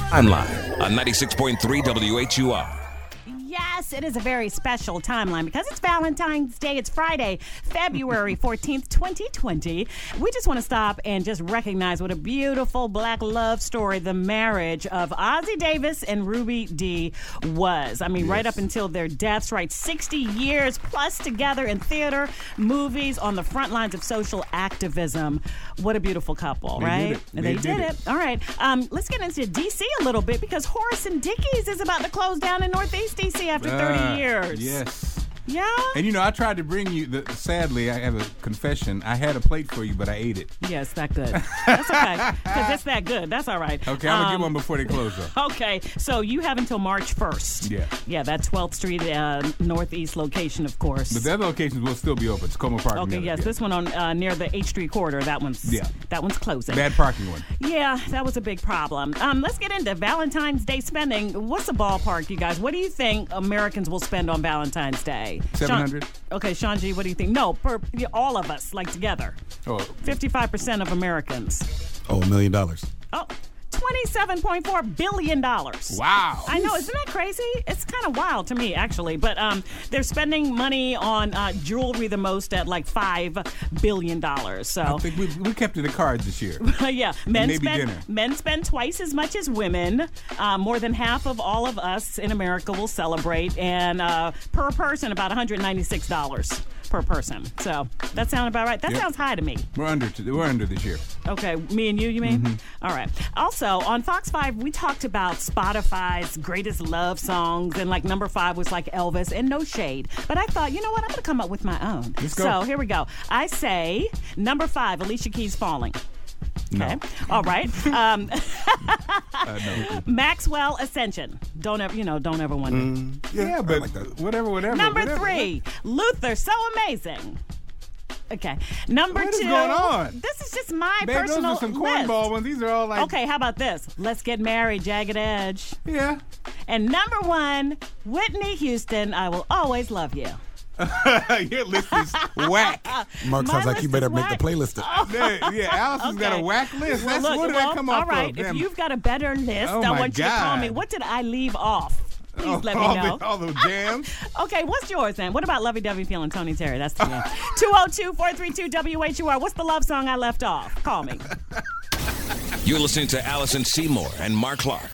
Timeline on 96.3 WHUR. Yes, it is a very special timeline because it's Valentine's Day. It's Friday, February 14th, 2020. We just want to stop and just recognize what a beautiful black love story the marriage of Ossie Davis and Ruby Dee was. I mean, right up until their deaths, right? 60 years plus together in theater, movies, on the front lines of social activism. What a beautiful couple, right? They did it. All right. Let's get into D.C. a little bit because Horace and Dickey's is about to close down in Northeast D.C. after 30 years. Yes. Yeah? And I tried to bring you, sadly, I have a confession. I had a plate for you, but I ate it. Yes, that good. That's okay. Because it's that good. That's all right. Okay, I'm going to get one before they close up. Okay, so you have until March 1st. Yeah. Yeah, that 12th Street Northeast location, of course. But the other locations will still be open. Tacoma Park. Okay, yes. This one on near the H Street corridor, that one's closing. Bad parking one. Yeah, that was a big problem. Let's get into Valentine's Day spending. What's the ballpark, you guys? What do you think Americans will spend on Valentine's Day? 700. Okay, Sean G, what do you think? No, all of us, like together. 55% of Americans. $1 million. Oh, $27.4 billion. Wow. I know, isn't that crazy? It's kind of wild to me, actually. But they're spending money on jewelry the most at like $5 billion. So I think we kept it the cards this year. Yeah, men spend twice as much as women. More than half of all of us in America will celebrate. And per person, about $196 per person. So that sound about right? That sounds high to me. We're under this year. Okay, me and you mean? Mm-hmm. All right. Also, on Fox 5, we talked about Spotify's greatest love songs, and like number 5 was like Elvis, and no shade. But I thought, you know what? I'm going to come up with my own. Let's go. So here we go. I say number 5, Alicia Keys, Falling. Okay. No. All right. No. Maxwell, Ascension. Don't ever wonder. Yeah, but like that. whatever. Number 3, Luther, So Amazing. Okay. Number 2. What is going on? This is just my Babe, personal those are some list. cornball ones. These are all like... Okay, how about this? Let's Get Married, Jagged Edge. Yeah. And number 1, Whitney Houston, I Will Always Love You. Your list is whack. Mark, My sounds like list you better is make the whack. playlist up. Yeah, Allison's got a whack list. Well, Where did that come all off right, of? if Damn. you've got a better list, Oh, I my want you to call me. God. What did I leave off? Please let me know. All those jams. Okay, what's yours then? What about Lovey Dovey Feeling Tony Terry? That's the end. 202-432-WHUR. What's the love song I left off? Call me. You're listening to Allison Seymour and Mark Clark.